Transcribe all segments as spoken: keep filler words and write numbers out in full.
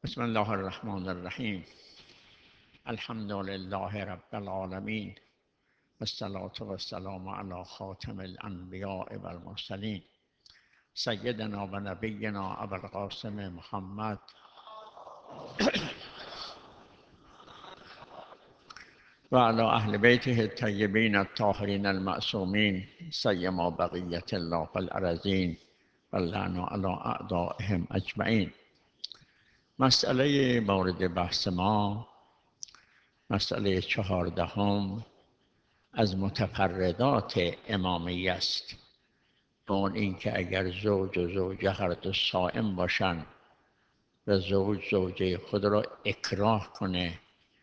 بسم الله الرحمن الرحیم. الحمد لله رب العالمین والصلاة والسلام علی خاتم الانبیاء والمرسلین سیدنا و نبینا ابوالقاسم محمد و علی اهل بیته الطیبین الطاهرین المعصومین سیما بقیة الله فی الارضین واللعن علی اعدائهم اجمعین. مسئله مورد بحث ما مسئله چهاردهم از متفردات امامیه است. اون این که اگر زوج و زوجه هر دو صائم باشند و زوج زوجه خود را اکراه کنه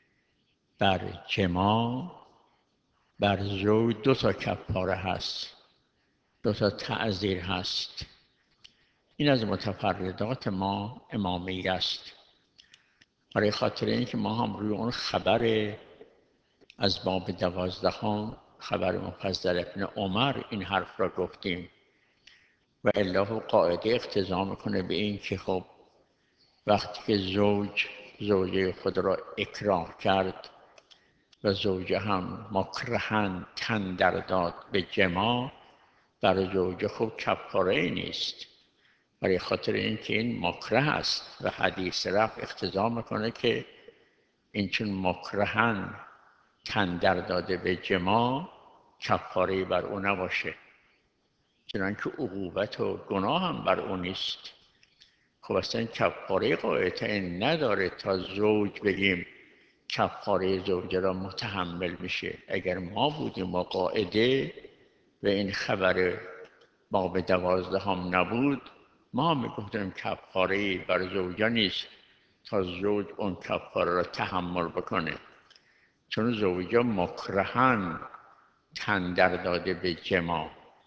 بر جماع، بر زوج دو تا کفاره هست، دو تا تعزیر هست. این از متفردات ما امامیه است. برای خاطر اینکه ما هم روی اون خبر از باب دوازدهم خبر مفضل ابن عمر این حرف را گفتیم و الا قاعده اقتضا میکنه به این که خب وقتی که زوج زوجه خود را اکراه کرد و زوجه هم مکرهن تن در داد به جماع، بر زوجه خب کفاره نیست، برای خاطر اینکه این مکره است و حدیث رفع اقتضا میکنه که این چون مکرهن تن در داده به جماع کفاره بر او نباشه، چنانکه عقوبت و گناه هم بر او نیست. خب اصلا کفاره قاعدتا نداره تا زوج بگیم کفاره زوجه را متحمل میشه. اگر ما بودیم با قاعده و این خبر باب دوازده هم نبود، ما هم میگفتیم کفاره بر زوجه نیست تا زوج اون کفاره را تحمل بکنه، چون زوجه مکرهن تن در داده به جماع،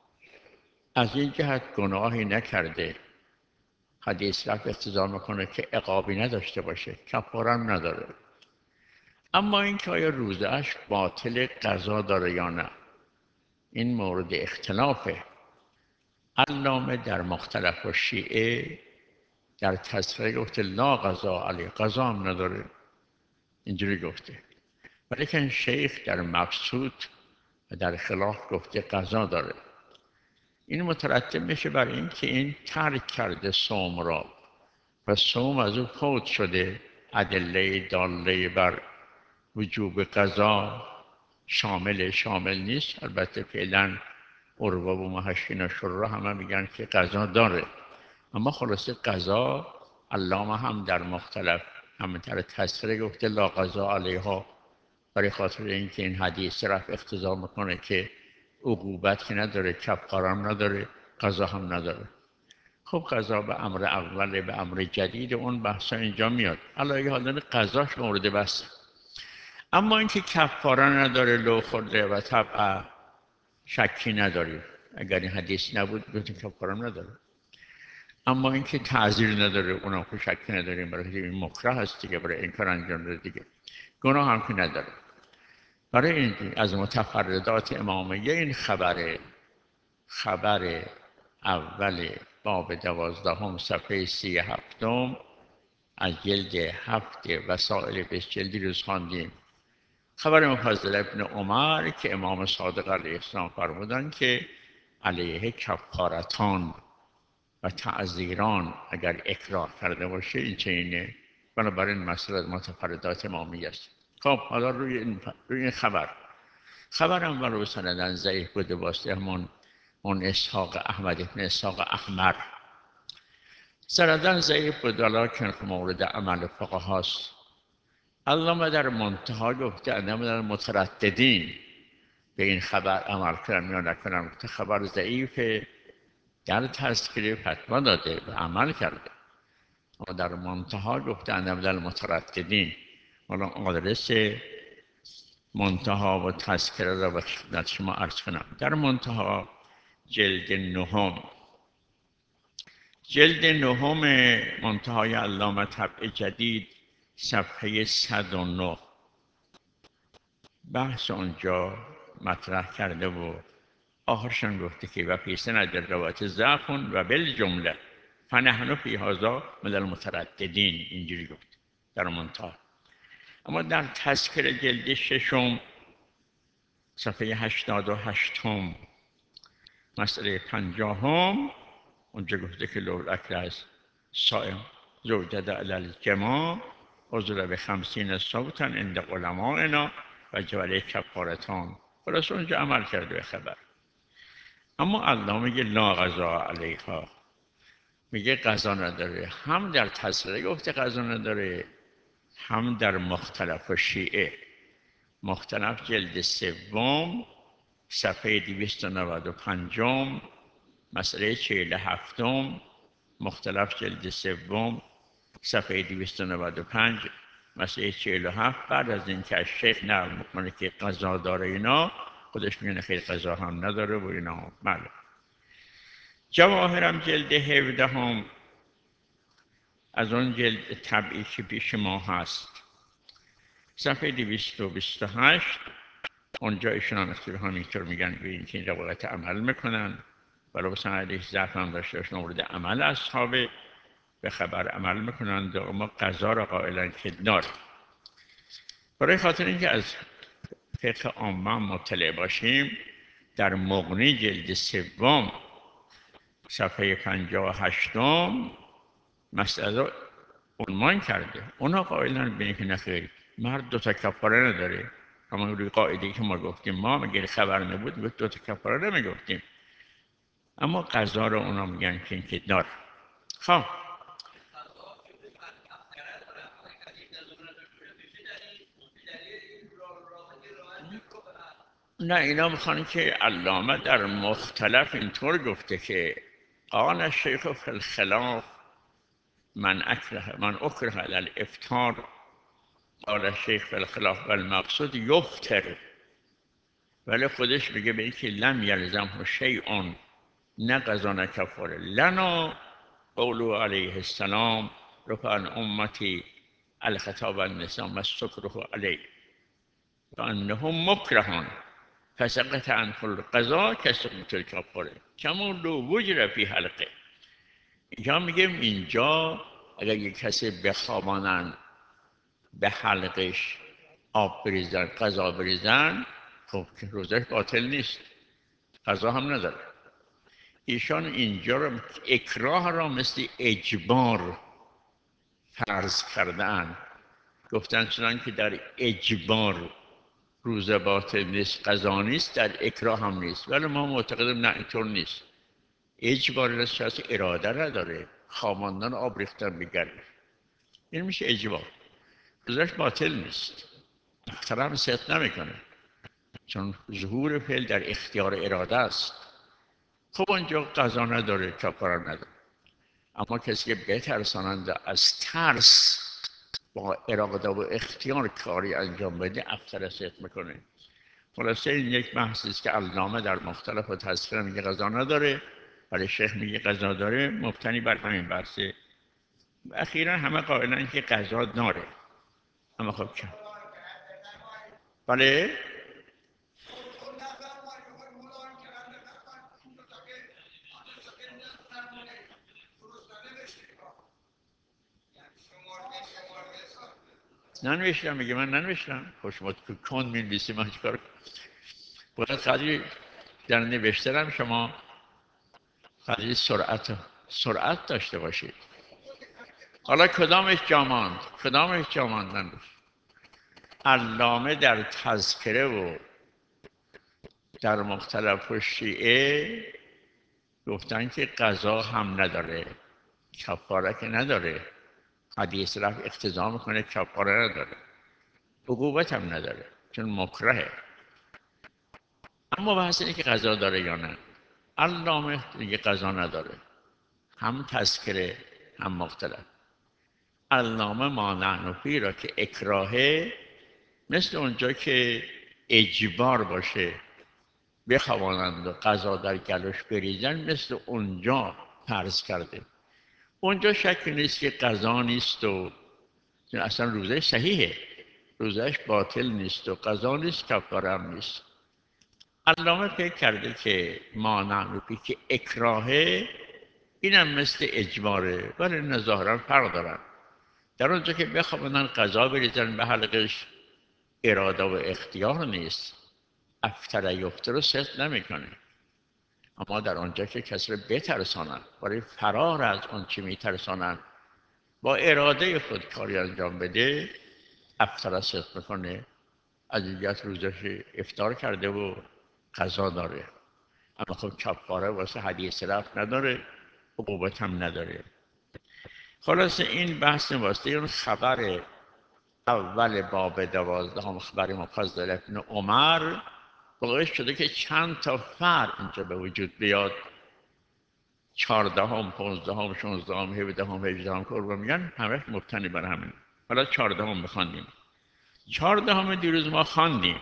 از این جهت گناهی نکرده. حدیث رفع اقتضا میکنه که عقابی نداشته باشه، کفاره هم نداره. اما اینکه آیا روزه اش باطل قضا داره یا نه، این مورد اختلافه. علامه در مختلف و شیعه در تذکره گفته لا قضا علیه، قضا هم نداره، اینجوری گفته. ولیکن شیخ در مقصود و در خلاف گفته قضا داره. این مترتب میشه بر این که این ترک کرده صوم را و صوم از او فوت شده. ادله داله بر وجوب قضا شامل شامل نیست. البته فعلا عروه و محشین و شره همه میگن که قضا داره، اما خلاصه قضا علامه هم در مختلف همه در تذکره گفته لا قضا علیها، برای خاطر اینکه این حدیث رفع اقتضا میکنه که عقوبت که نداره، کفاره هم نداره، قضا هم نداره. خب قضا به امر اول به امر جدید اون بحثا اینجا میاد. علاوه حالا قضاش مورد بحث، اما اینکه کفاره نداره لو خورده و طبعا شکی نداریم. اگر این حدیث نبود گفتیم کفاره نداره. اما اینکه تعزیر نداره اونم که شکی نداریم، برای این مکره هست دیگه، برای این کار انجام داده دیگه، گناه هم که نداره. برای این از متفردات امامیه این خبر خبر اول باب دوازدهم صفحه سی هفتم از جلد هفت وسائل بیست جلدی روز خواندیم. خبر مفضل ابن عمر که امام صادق علیه السلام فرمودن که علیه کفارتان و تعزیران اگر اکراه کرده باشه این چینه. بنابراین مسئله متفردات امامیه است. خب حالا روی این, روی این خبر خبر هم ولو سندن ضعیف بوده واسه همون اون اسحاق احمد ابن اسحاق احمر سندن ضعیف بوده، لکن مورد عمل فقه هاست. علامه در منتها گفته انم در مترددین به این خبر عمل کنم یا نکنم، که خبر ضعیفه، در تذکره فتوا داده و عمل کرده. اما در منتها گفته انم در مترددین. حالا آدرس منتها و تذکره را به خدمت شما عرض کنم. در منتها جلد نهم جلد نهم منتهای علامه طبع جدید صفحه صد و نه بحث اونجا مطرح کرده و آخرشان گفته که و فی سند روایت ضعف و بالجمله فنحن فی هذا من المترددین، اینجوری گفت در منتها. اما در تذکره جلد ششم صفحه هشتاد و هشتم مسئله پنجاهم اونجا گفته که لو الاکل صائم زوجد علی الجماع عذر به خمسین صوتا عند علمائنا و جوله کفارتان. خلاص اونجا عمل کرده به خبر. اما الله میگه لا قضا علیها، میگه قضا نداره. هم در تذکره گفته قضا نداره، هم در مختلف و شیعه. مختلف جلد سوم صفحه دویست و نود و پنج مسئله چهل و هفتم، مختلف جلد سوم صفحه دویست و نود و پنج مسئله چهل و هفت. بعد از این که شیخ نقل میکنه که قضا داره اینا، خودش میگه خیلی قضا هم نداره و اینا معلوم. جواهرم جلد هفده هم از اون جلد طبعی که پیش ما هست صفحه دویست و بیست و هشت، اونجا ایشون هم اختیار همینطور میگن به این که این روایت عمل میکنن، ولو بسن علیه ضعف هم داشته باشن مورد عمل اصحاب به خبر عمل میکنند، اما قضا را قائلن که دار. برای خاطر اینکه از فقه عامه مطلع باشیم، در مغنی جلد سوم صفحه پنجاه و هشتم مسئله عنوان کرده. اونا قائلن به اینکه نخیر، مرد دو تا کفاره نداره. همون روی قاعده‌ای که ما گفتیم، ما مگه خبر نبود گفت دو تا کفاره نمیگفتیم، اما قضا رو اونا میگن که اینکه دار. خب نه، اینا میخوان که علامه در مختلف اینطور گفته که قال الشیخ فی الخلاف من اکره من اکره علی الافطار، قال الشیخ فی الخلاف و المقصود یفطر، ولی خودش میگه به اینکه لم یلزمه شیء، نه قضا نه کفاره. لنا قوله علیه السلام رفع عن امتی الخطاب النساء و سکره علیه فانهم مکرهون فسقط عنه القضا کسقط الکفاره کما لو وجر فی حلقه. اینجا میگیم اینجا اگر یک کسی بخوابانن به حلقش آب بریزن، قضا بریزن، خب که روزش باطل نیست، قضا هم نداره. ایشان اینجا رو اکراه را مثل اجبار فرض کردن، گفتن چنان که در اجبار روزه باطل نیست، قضا نیست، در اکراه هم نیست. ولی ما معتقدیم نه اینطور نیست. اجبار نیست، کسی اراده نداره، خواباندن آب ریختن بگرد، این میشه اجبار، روزش باطل نیست، اختر هم صحت نمیکنه، چون ظهور فعل در اختیار اراده است. خب اونجا قضا نداره، کفاره نداره. اما کسی که بترسانند از ترس با اراده و اختیار کاری انجام بده، اختر صحت میکنه. خلاصه این یک بحثی است که علامه در مختلف و تذکره میگه قضا نداره، ولی شیخ میگه قضا داره، مبتنی بر همین بحثه. اخیرا همه قائلن که قضا داره. اما خب چه؟ بله؟ ننوشتم، میگه من ننوشتم. خوش ما کن می نویسی، من چیکار کنم؟ باید قدری در نوشتنم شما قدری سرعت سرعت داشته باشید. حالا کدامش جاماند؟ کدامش جاماند ننوشت؟ علامه در تذکره و در مختلف و شیعه گفتن که قضا هم نداره، کفاره که نداره. حدیث رفت اقتضا میکنه کفاره نداره، عقوبت هم نداره چون مکرهه. اما بحث اینه که قضا داره یا نه. علامه میگه قضا نداره، هم تذکره هم مختلف. علامه ما نحن فیه را که اکراهه، مثل اونجا که اجبار باشه بخوانند و قضا در گلوش بریزن، مثل اونجا فرض کرده. اونجا شکی نیست که قضا نیست و اصلا روزش صحیحه، روزش باطل نیست و قضا نیست، کفاره هم نیست. علامه فکر کرده که ما نحن فیه که اکراهه، اینم مثل اجباره، ولی اینا ظاهرا فرق دارن. در اونجا که بخوابونن قضا بریزن به حلقش، اراده و اختیار نیست، افتر یفته رو صدق نمیکنه. اما در آنجا که کسی رو بترسانن، برای فرار از آن چی میترسانن، با اراده خود کاری انجام بده، افطر صدق میکنه. از دیگت روزش افطار کرده و قضا داره. اما خب کفاره واسه حدیث رفت نداره، عقوبت هم نداره. خلاصه این بحث واسه اون خبر اول باب دوازدهم، خبر مفضل ابن عمر، باعث شده که چند تا فرق اینجا به وجود بیاد. چهاردهم، پانزدهم، شانزدهم، هفدهم، هجدهم که رو میگن همش مبتنی بر همین. حالا چهاردهم بخواندیم. چهاردهم دیروز ما خواندیم.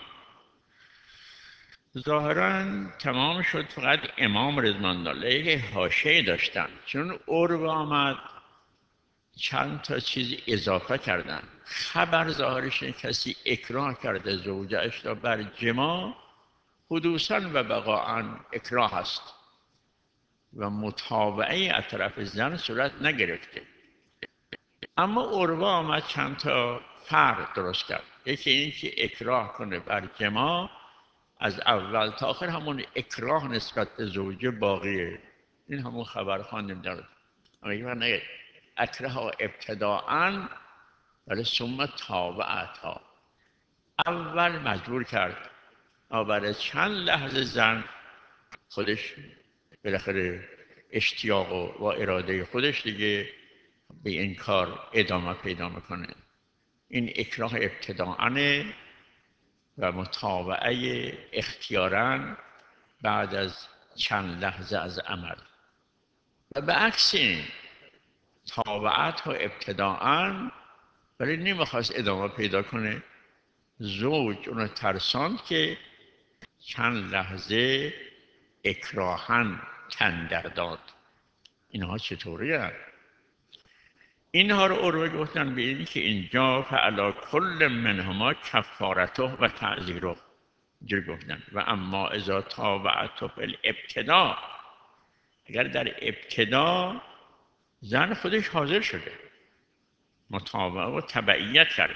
ظاهرا تمام شد، فقط امام رضوان الله یک حاشیه داشتن، چون عرو آمد چند تا چیز اضافه کردن. خبر ظاهرش کسی اکراه کرده زوجهش را بر جما، حدوثاً و بقاعاً اکراه است و متابعه از طرف زن صورت نگرفته. اما عروه آمد چند تا فرق درست کرد. یکی این که اکراه کنه بر جما، از اول تا آخر همون اکراه نسبت به زوجه باقیه. این همون خبر خواندیم در اما اکراه ابتداعاً ولی ثم تابعتها، اول مجبور کرد، برای چند لحظه زن خودش بالاخره اشتیاق و, و اراده خودش دیگه به این کار ادامه پیدا میکنه. این اکراه ابتداعاً و متابعه اختیاراً بعد از چند لحظه از عمل. و به عکس این تابعت و ابتداعاً، ولی نمیخواست ادامه پیدا کنه، زوج اونو ترساند که چند لحظه اکراهن تندر داد. اینها چطوری هست؟ اینها رو عروه گفتن به این که اینجا فعلا کل منهما کفارته و تعذیره، اینجوری گفتن. و اما اذا تابعته فی الابتدا، اگر در ابتدا زن خودش حاضر شده، متابعه و تبعیت کرده،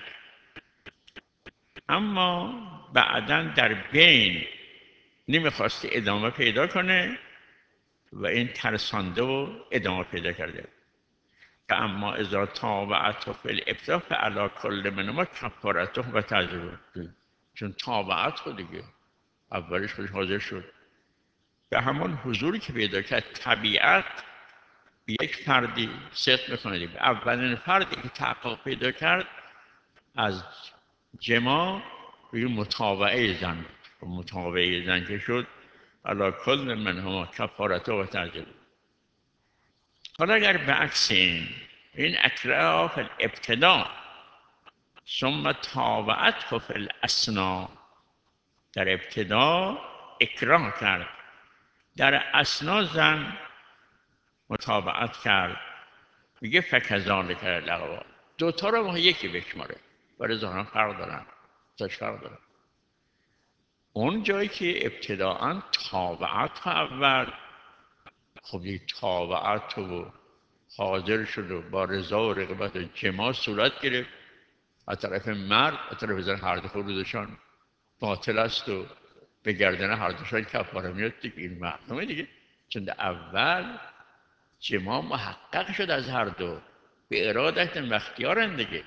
اما بعداً در بین نمیخواسته ادامه پیدا کنه و این ترسانده و ادامه پیدا کرده. و اما اذا تابعته فی الابتدا فعلی کل منهما کفارته و تعذیره، چون تابعت خود دیگه اولش خودش حاضر شد، به همون حضوری که پیدا کرد طبیعت یک فردی صدق میکنه دیگه. اولین فردی که تحقق پیدا کرد از جما روی متابعه زن، و متابعه زن که شد علی کل منهما کفارته و تعذیره. حالا اگر به عکس این این اکراه فی الابتدا ثم تابعته فی الاسنا، در ابتدا اکراه کرد، در اسنا زن متابعت کرد، میگه فکذالک الاقوال. دوتا رو ما یکی بشماره، برای ظاهرا فرق دارن، تاش فرق دارن. اون جایی که ابتداعا تابعت اول، خب یک تابعت و حاضر شد و با رضا و رغبت و جما صورت گرفت از طرف مرد، از طرف زن، هر دو روزشان باطل است و به گردن هر دوشان کفاره میاد دیگه. این معلومه دیگه، چون در اول جما محقق شد از هر دو به ارادت و اختیارن دیگه.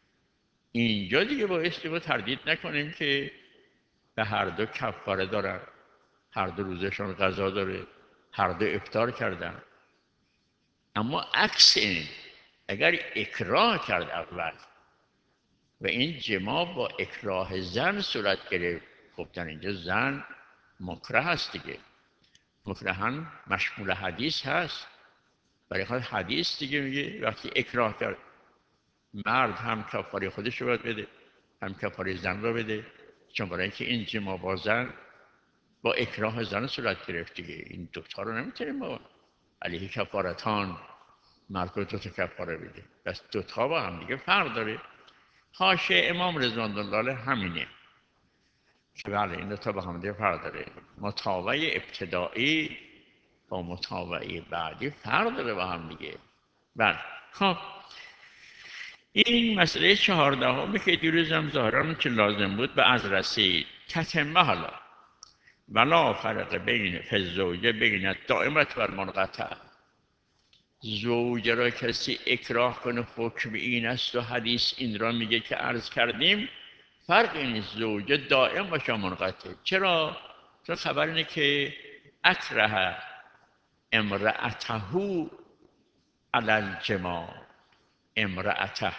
اینجا دیگه بایستی ما تردید نکنیم که به هر دو کفاره دارن، هر دو روزشان قضا داره، هر دو افطار کردن. اما عکس این، اگر اکراه کرد اول و این جما با اکراه زن صورت گرفت، خب در اینجا زن مکره هست دیگه. مکرهن مشمول حدیث هست، برای خود حدیث دیگه میگه وقتی اکراه کرد، مرد هم کفاره خودش رو باید بده، هم کفاره زن رو بده، چون برای اینکه این جما با زن با اکراه زن صورت گرفت دیگه. این دوتا رو نمیتونیم با علیه کفارتان مرد رو دوتا کفاره بده، بس دوتا با هم دیگه فرق داره. حاشیه امام رضوان الله همینه که بله این دوتا با هم دیگه فرق داره. متابعه ابتدایی با متابعه بعدی فرق داره با هم دیگه. بله. خب این مسئله چهاردهمی که دیروز هم ظاهرا که لازم بود به از رسید تتمه حالا ولا فرق بین فزوجه بین دائمت و المنقطع. زوجه را کسی اکراه کنه حکم این است و حدیث این را میگه که عرض کردیم فرقی نیست زوجه دائم باشه منقطع. چرا؟ چون خبر اینه که اکره امرأته علی الجماع. امرأته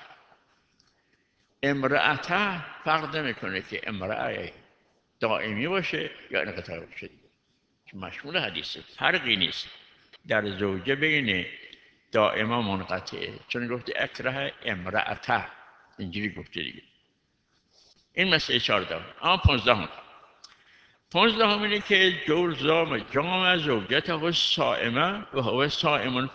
امرأته فرق نمیکنه که امرأه دائمی باشه یا انقطاعی باشه، که مشمول حدیثه. فرقی نیست در زوجه بین دائما منقطعه، چون گفته اکره امرأته، اینجوری گفته دیگه. این مسئله چهارده. اما پانزده هم پانزده هم اینه که جوزام جامع زوجته و سائمه و هو سائمون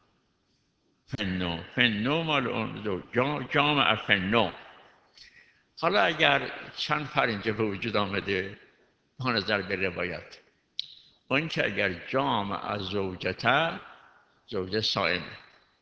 فنو. فنو مال اون زوج جامع فنو. حالا اگر چند پر اینجا به وجود آمده با نظر به روایت، اون که اگر جامع از زوجته، زوجه سائمه،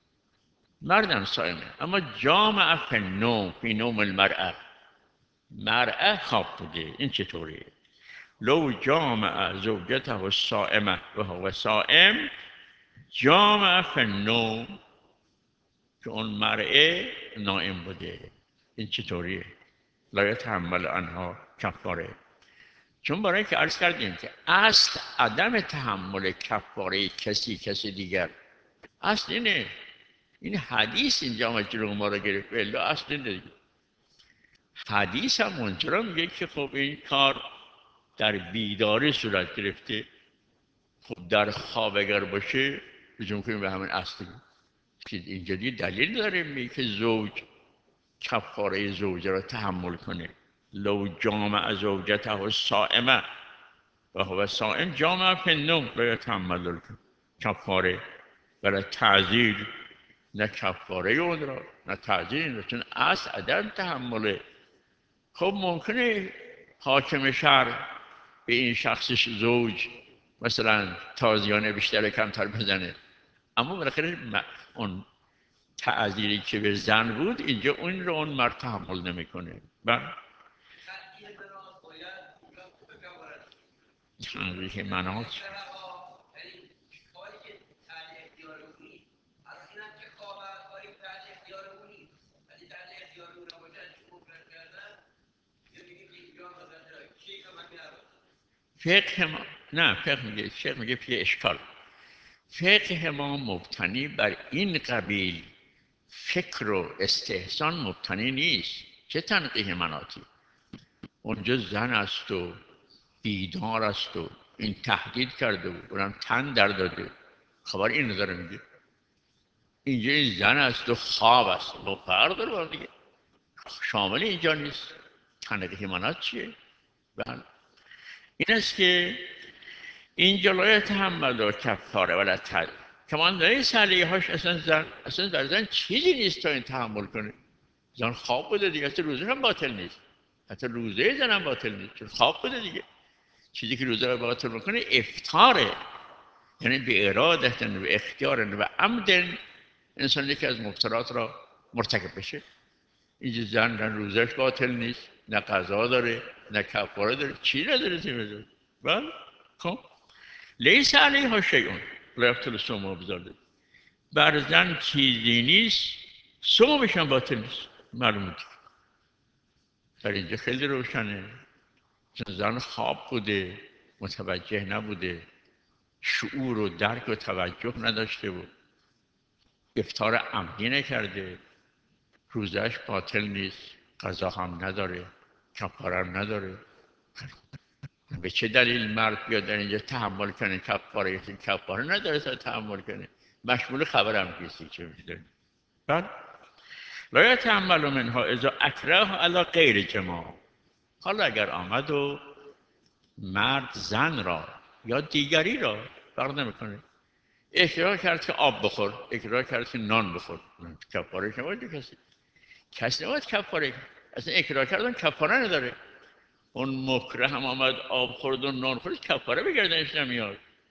مردم سائمه، اما جامع فنو فی نوم المرأه، مرأه خواب بوده. این چطوریه؟ لو جامع زوجته و سائمه و هو سائم جامع فنوم، که اون مرأه نائم بوده. این چطوریه؟ لا یتحمل آنها کفاره. چون برای که عرض کردیم که اصل عدم تحمل کفاره کسی کسی دیگر اصل اینه. این حدیث اینجا مجلو ما رو گرفت. الا اصل اینه. حدیث هم اونجا میگه که خب این کار در بیداری صورت گرفته، خب در خواب اگر باشه رجوع کنیم به همین اصلی که اینجا دلیل داره میگه که زوج کفاره زوجه را تحمل کنه. لو جامع زوجته سائمه و هو سائم جامع فنوم لا یتحمل کفاره ولا تعزیر، نه کفاره اون را نه تعزیر، چون اصل عدم تحمله. خب ممکنه حاکم شهر به این شخصش زوج مثلا تازیانه بیشتر کمتر بزنه، اما بالاخره اون تعذیری که به زن بود اینجا اون رو اون مرد تحمل نمیکنه. بله تنظیح مناط فقه ما نه فقه میگه شیخ میگه فی اشکال. فقه ما مبتنی بر این قبیل فکر و استحسان مبتنی نیست. چه تنقیح مناطی؟ اونجا زن است و بیدار است و این تهدید کرده بود اونم تن در داده، خبر این نظر میگه. اینجا این زن است و خواب است و فرق داره با دیگه، شامل اینجا نیست. تنقیح مناط چیه؟ بله این است که این جلوی تحمل و کفاره ولی تل کمان داره سلیه هاش اصلا زن اصلا در زن چیزی نیست تا این تحمل کنه. زن خواب بوده دیگه، حتی روزه هم باطل نیست، حتی روزه زن هم باطل نیست چون خواب بوده دیگه. چیزی که روزه رو باطل میکنه افطاره، یعنی به اراده و اختیار و عمد انسان یکی از مفترات را مرتکب بشه. اینجا زن نه روزش باطل نیست، نه قضا داره، نه کفاره داره، چی نداره تیمه. بله خب لیس علیها شیئون لا یبطل صومها بذاره. بر زن چیزی نیست، صومش هم باطل نیست. معلومه در اینجا خیلی روشنه، چون زن خواب بوده، متوجه نبوده، شعور و درک و توجه نداشته بود، افطار عمدی نکرده، روزش باطل نیست، قضا هم نداره، کفاره هم نداره. به چه دلیل مرد بیاد در اینجا تحمل کنه کفاره؟ کفاره نداره تا تحمل کنه، مشمول خبرم کسی چه میشه. بعد لا یتحمل منها اذا اکره علی غیر جماع. حالا اگر آمد و مرد زن را یا دیگری را فرق نمیکنه اکراه کرد که آب بخور، اکراه کرد که نان بخور، کفاره نباید کسی کسی نباید کفاره کنه. اصلا اکراه کردن کفاره نداره. اون مکره هم آمد آب خورد و نان خورد کفاره به گردنش نمیاد.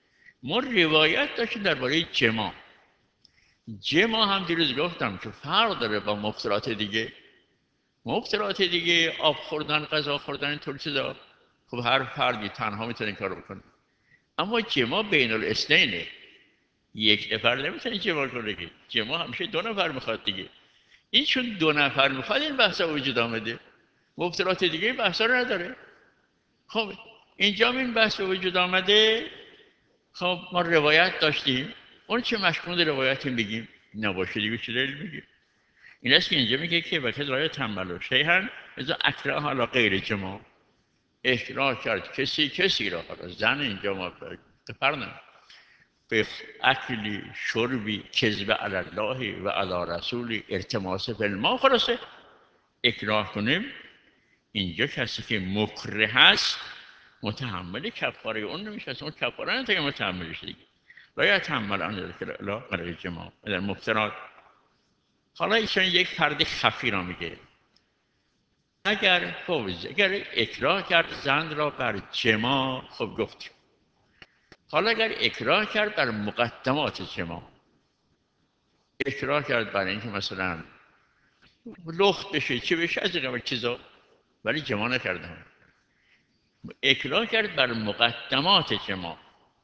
ما روایت داشتیم درباره جما. جما هم دیروز گفتم که فرق داره با مفترات دیگه. مفترات دیگه آب خوردن، غذا خوردن، اینطور چیزا، خب هر فردی تنها میتونه این کارو بکنه. اما جما بین الاثنینه، یک نفر نمیتونه جما کنه که. جما همیشه دو نفر میخواد دیگه. این چون دو نفر میخواد این بحثا وجود آمده. مفترات دیگه بحثا رو نداره. خب اینجا این بحث وجود آمده. خب ما روایت داشتیم، اون چه مشمول روایت بگیم، نباشه دیگه چه دلیل بگیم. این است که اینجا میگه که وقتی رای تنبل و شیهن ازا اکره حالا غیر جما، اکراه کرد کسی کسی را، حالا زن اینجا ما بپرنم به اکلی شربی کذب علی الله و علی رسولی التماس فی الماء، خلاصه اکراه کنیم. اینجا کسی که مکره هست متحمل کفاره اون نمیشه، اون کفاره نتاگه متحملش دیگه. لا یتحمل آن لا برای جماع در مفترات. حالا ایشان یک فرد خفی را میگه. اگر فوز اگر اکراه کرد زن را بر جماع، خب گفتیم. حالا اگر اکراه کرد بر مقدمات جماع، اکراه کرد برای اینکه مثلا لخت بشه چه بشه از این چیزا، ولی جماع نکردم، اکراه کرد بر مقدمات جماع،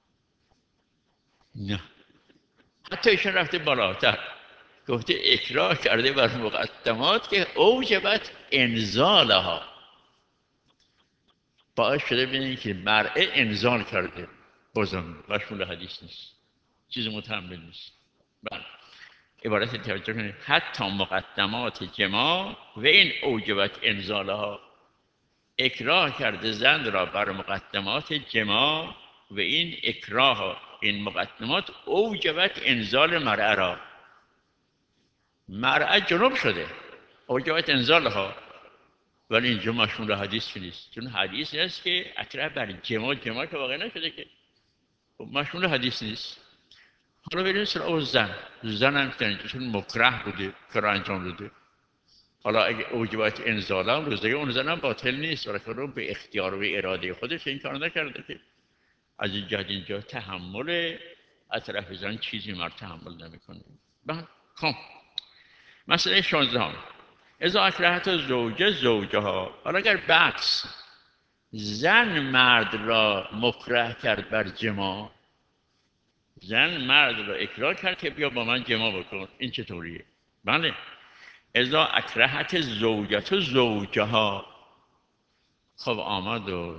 نه. حتی ایشون رفته بالاتر، گفته اکراه کرده بر مقدمات که اوجبت انزالها، باعث شده ببینید که مرء انزال کرده، بازم مشمول حدیث نیست، چیز متحمل نیست. بله، عبارت توجه کنید، حتی مقدمات جماع و این اوجبت انزالها، اکراه کرده زن را بر مقدمات جماع و این اکراه، این مقدمات اوجبت انزال مرء را، مرء جنوب شده، اوجبت انزالها. ولی اینجا مشمول حدیث نیست، چون حدیث هست که اکراه بر جماع، جماع که واقع نشده که، مشمول حدیث نیست. حالا بریم سراغ زن. زن هم که چون مکره بوده کار انجام داده، حالا اگه اوجبت انزال هم روزه اون زن هم باطل نیست، ولی که به اختیار و اراده خودش این کار نکرده که. از این جهت اینجا تحمل از طرف زن چیزی مرد تحمل نمیکنه. بعد خب مسئله شانزده هم، اذا اکرهت زوجه زوجه ها، حالا اگر بحث زن مرد را مکره کرد بر جماع، زن مرد را اکراه کرد که بیا با من جماع بکن، این چطوریه؟ بله، اذا اکرهت زوجت زوجه ها، خب آمد و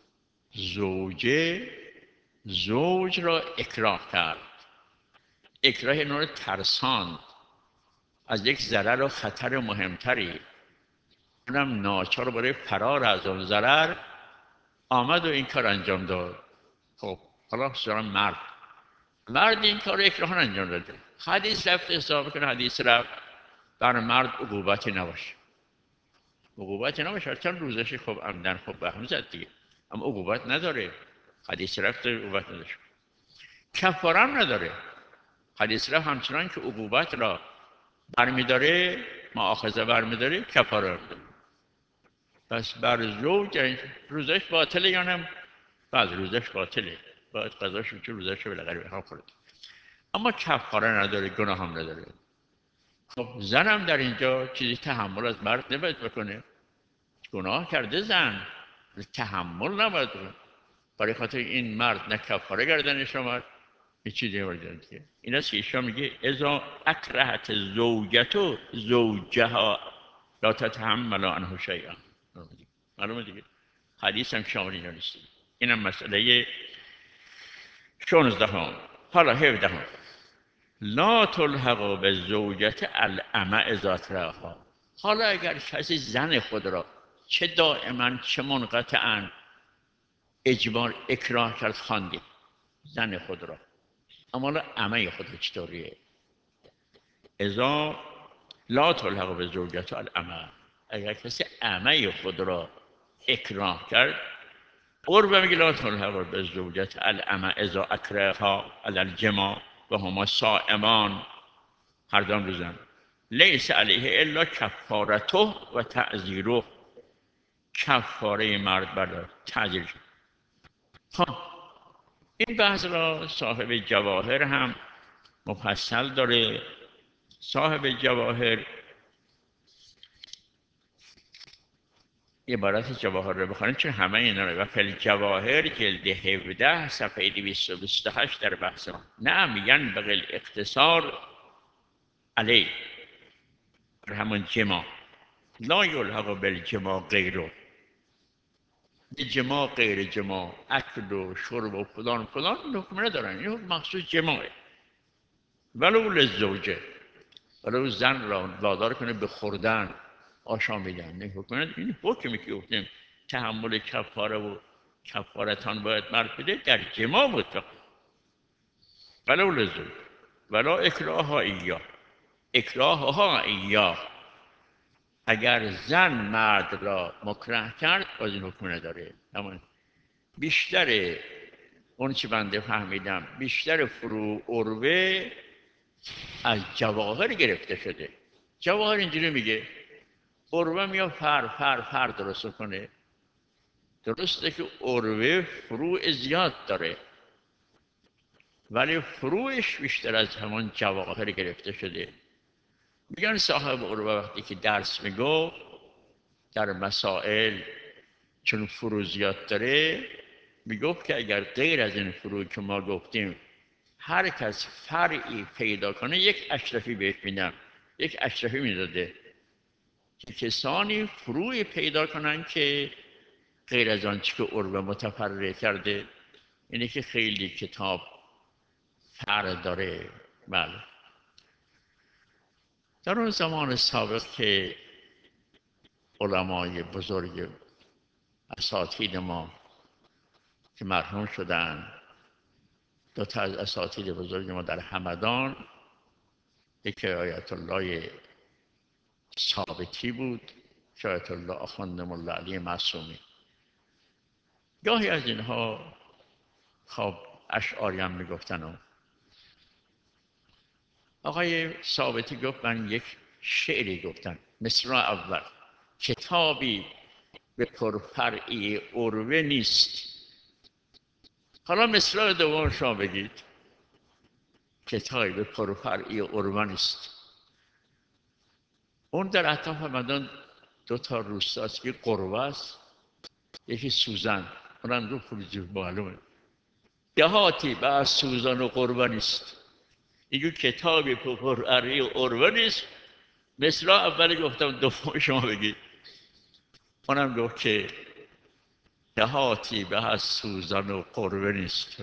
زوجه زوج را اکراه کرد، اکراه نوع ترساند از یک ضرر و خطر مهمتری، اونم ناچار برای فرار از اون ضرر آمد و این کار انجام داد. خب حالا سران مرد مرد این کار اکراهان انجام داده، حدیث رفت حساب کنه، حدیث رفت بر مرد عقوبتی نباشه، عقوبتی نباشه، چند روزش خب عمدن خب به هم زد دیگه، اما عقوبت نداره، حدیث رفت عقوبت نداشت، کفاره هم نداره. حدیث رفت همچنان که عقوبت را برمیداره، مؤاخذه برمیداره، کفاره هم داره. پس بر زوج روزش باطله یا نه؟ بعض روزش باطله، باید قضاش رو چه روزش رو بالاخره بخوام خورد، اما کفاره نداره، گناه هم نداره. خب زن هم در اینجا چیزی تحمل از مرد نباید بکنه، گناه کرده زن، تحمل نباید بکنه، برای خاطر این مرد نه کفاره گردنش آمد یه چیزی وارد دیگه. این است که ایشان میگه اذا اکرهت زوجتو زوجها لا تتحمل عنه شیئا. معلومه دیگه، حدیث هم شامل اینا نیست. اینم مسئله شانزده هم. حالا هفده هم، لا تلحق به زوجت الامع اذا اکرهها، حالا اگر کسی زن خود را چه دائما چه منقطعا اجبار اکراه کرد خواندی زن خود را، اما حالا امع خود چطوریه؟ اذا لا تلحق به زوجت الامع، اگر کسی امع خود را اکراه کرد، قربه میگه لا تلحق به زوجت الامع اذا اکرهها علی الجماع و هما صائمان، هر دام روزن، لیس علیه الا کفارته و تعزیره، کفاره مرد بردار تعزیر. خب این بحث را صاحب جواهر هم مفصل داره. صاحب جواهر عبارت جواهر رو بخونید چون همه اینا رو و فل جواهر جلد هفده صفحه دویست و بیست و هشت در بحث ما نه میگن بغل اختصار علی همون جما لا یلحق بالجما غیره، جما غیر جما، اکل و شرب و فلان فلان حکم ندارن، این حکم مخصوص جماعه. ولو للزوجه، ولو زن را وادار کنه به خوردن آشامیدن، این حکم نداره. این حکمی که گفتیم تحمل کفاره و کفارتان باید مرد بده در جما مطلق. ولو للزوج ولا اکراهها ایاه، اکراهها ایاه، اگر زن مرد را مکره کرد باز این حکم نداره. همون بیشتر اون چی بنده فهمیدم بیشتر فرو عروه از جواهر گرفته شده. جواهر اینجوری میگه عروه میاد فر فر فر درست کنه. درسته که عروه فروع زیاد داره ولی فروعش بیشتر از همون جواهر گرفته شده. میگن صاحب عروه وقتی که درس میگو در مسائل چون فروع زیاد داره میگفت که اگر غیر از این فروع که ما گفتیم هر کس فرعی پیدا کنه یک اشرفی بهش میدم، یک اشرفی میداده که کسانی فروعی پیدا کنن که غیر از آنچه که عروه متفرع کرده. اینه که خیلی کتاب فرع داره. بله در اون زمان سابق که علمای بزرگ اساتید ما که مرحوم شدن، دو تا از اساتید بزرگ ما در همدان، یکی آیت الله ثابتی بود که آیت الله آخوند ملا علی معصومی. گاهی از اینها خب اشعاری هم میگفتن و آقای ثابتی گفت من یک شعری گفتم مصرع اول کتابی به پرفرعی عروه نیست. حالا مصرع دوم شما بگید کتابی به پرفرعی عروه نیست. اون در اطراف همدان دو تا روستاست که قروه است یکی سوزن، اونم دو پروژه معلومه. دهاتی به از سوزن و قروه نیست. اینگه کتابی به پرفرعی عروه نیست. مصرع اول گفتم دوم شما بگید. اونم گفت که دهاتی به از سوزن و قروه نیست.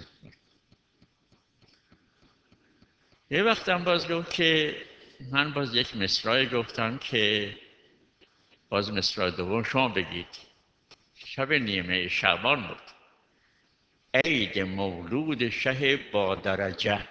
یه وقتم باز گفت که من باز یک مصرعی گفتم که باز مصرع دوم شما بگید. شب نیمه شعبان بود، عید مولود شه با درجه.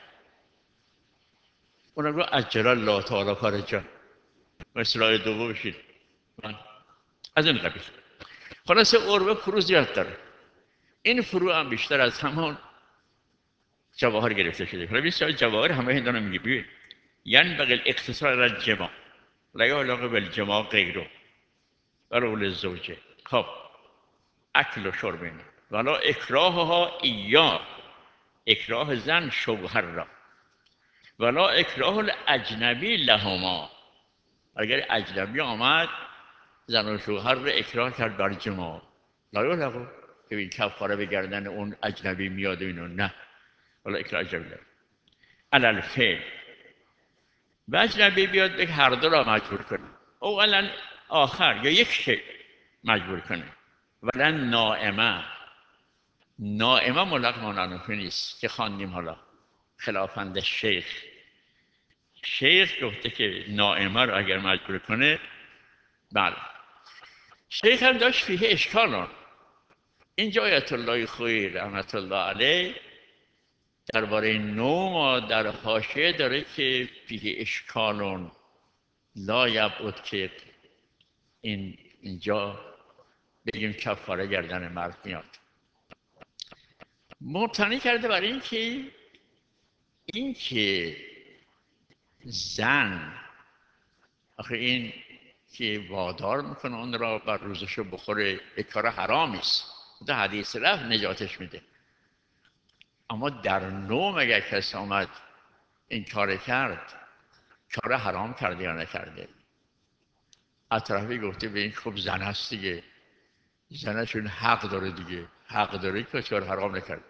اونم گفت عجل الله تعالی فرجه. مصرع دوم شید من از این قبیل. خلاصه عروه فرو زیاد داره. این فرو هم بیشتر از همان جواهر گرفته شده. حالا بسیار جواهر همه این دارم میگه بیوید یعنی بغل اختصار الجما لا یعلق بالجما غیره ولو للزوجه. خب اکل و شرب ولا اکراهها ایا، اکراه زن شوهر را، ولا اکراه الاجنبی لهما، اگر اجنبی آمد زن و شوهر رو اکراه کرد بر جما لا یعلق که این کفاره به گردن اون اجنبی میاد اینو نه، ولا اکراه اجنبی علل الفعل و اجنبی بیاد به هر دو را مجبور کنه او الان آخر یا یک شی مجبور کنه. ولی نائمه، نائمه ملق مانانفی نیست که خواندیم حالا خلافند شیخ. شیخ گفته که نائمه رو اگر مجبور کنه بله. شیخ هم داشت فیه اشکالان. اینجا آیت الله خویی رحمت الله علیه درباره نوم در حاشیه داره که فیه اشکالون لا یبعد که این اینجا بگیم کفاره گردن مرد میاد. مبتنی کرده برای اینکه این که زن آخه این که وادار میکنه اون را بر روزشو بخوره یک کار حرامی است. ده حدیث رفت نجاتش میده. اما در نوم اگر کس آمد این کار کرد، کار حرام کرده یا نکرده؟ اطرافی گفته به این خب زن هست دیگه، زنشون حق داره دیگه، حق داره که کار حرام نکرد.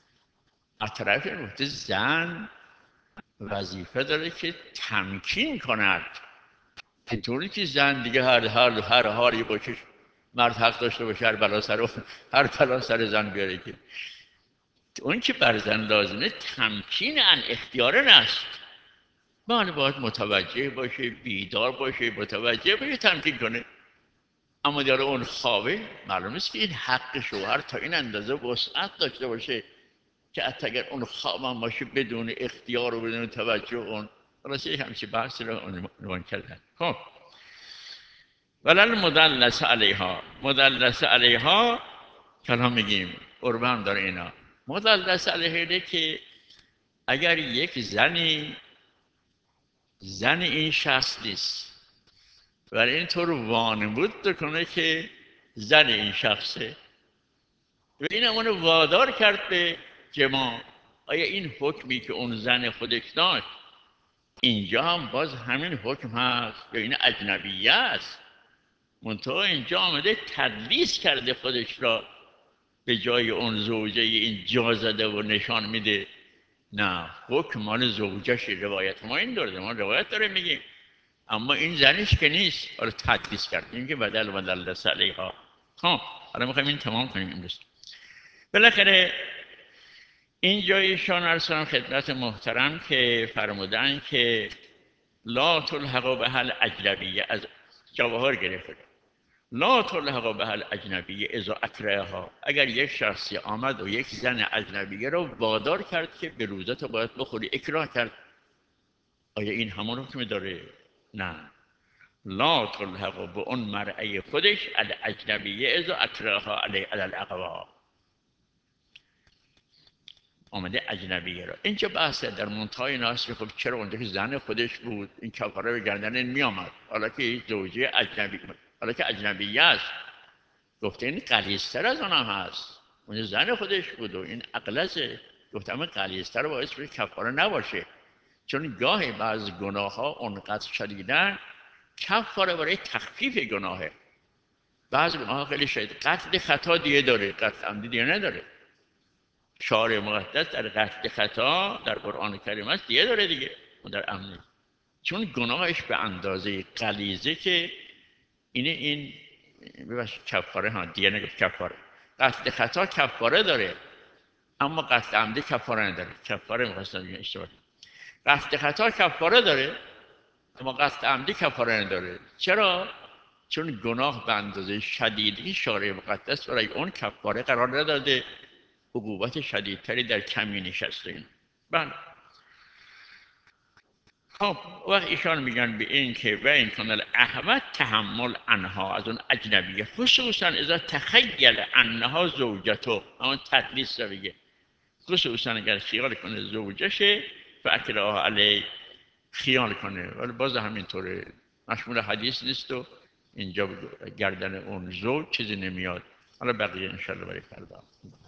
اطرافی گفته زن وظیفه داره که تمکین کند، اینطوری که زن دیگه هر هر هر حالی باشه مرد حق داشته باشه هر بلا سر هر بلا سر زن بیاره. که اون که بر زن لازمه تمکین ان اختیار است، بله باید متوجه باشه، بیدار باشه، متوجه باشه، تمکین کنه. اما در اون خوابه معلوم است که این حق شوهر تا این اندازه وسعت داشته باشه که حتی اگر اون خواب هم باشه بدون اختیار و بدون توجه اون. راستی همچی بحث رو عنوان کردن. خب ولل مدلس علیها، مدلس علیها کلام میگیم عربه هم داره اینا. مدلس علیها که اگر یک زنی زن این شخص نیست ولی اینطور وانمود کنه که زن این شخصه و این همونو وادار کرد به جماع، آیا این حکمی که اون زن خودش داشت اینجا هم باز همین حکم هست یا این اجنبیه است؟ منتها اینجا آمده تدلیس کرده خودش را به جای اون زوجه این جا زده و نشان میده نه حکم مال زوجش. روایت ما این داره، ما روایت داره میگیم اما این زنش که نیست، حالا تدلیس کرد. این که بدل مدلس علیها. ها حالا میخوایم این تمام کنیم امروز. بالاخره این جایشان ارسان خدمت محترم که فرمودن که لا تلحق به هل اجنبیه، از جواهر گرفته، لا تلحق به هل اجنبیه اذا اکرهها، اگر یک شخصی آمد و یک زن اجنبیه رو وادار کرد که به روزه تو باید بخوری، اکراه کرد، آیا این همون حکم داره؟ نه. لا تلحق به اون مرعی خودش الاجنبیه اذا اکرهها علی الاقوا، آمده اجنبیه رو. اینجا بحث در منتهای ناس خب چرا اونجا که زن خودش بود این کفاره به گردن می آمد، حالا که زوجه اجنبی، حالا که اجنبیه است گفته این غلیظ‌تر از آن هم هست، اون زن خودش بود و این اقلسه، گفته اما غلیظ‌تر باعث به کفاره نباشه، چون گاهی بعض گناه ها اونقدر شدیدن کفاره برای تخفیف گناهه. بعض گناه ها خیلی شدید، قتل خطا دیگه داره، قتل عمدی دیگه نداره. شارع مقدس در قتل خطا در قرآن کریم است دیگه داره دیگه، اون در امنی، چون گناهش به اندازه غلیظه که اینه این ببخشید کفاره ها دیگه نگفت کفاره. قتل خطا کفاره داره اما قتل عمدی کفاره نداره. کفاره می‌خواستم بگم اشتباه. قتل خطا کفاره داره اما قتل عمدی کفاره نداره. چرا؟ چون گناه به اندازه شدیدی شارع مقدس برای اون کفاره قرار نداده، عقوبت شدیدتری در کمی نشسته. این بله. خب وقت ایشان میگن به این که و این کنال احمد تحمل انها، از اون اجنبیه، خصوصا اذا تخیل انها زوجتو، اما تدلیس رو بگه، خصوصا اگر خیال کنه زوجشه فاکراه علی، خیال کنه، ولی باز همینطوره مشمول حدیث نیست و اینجا گردن اون زوج چیزی نمیاد. حالا بقیه انشالله برای فردا.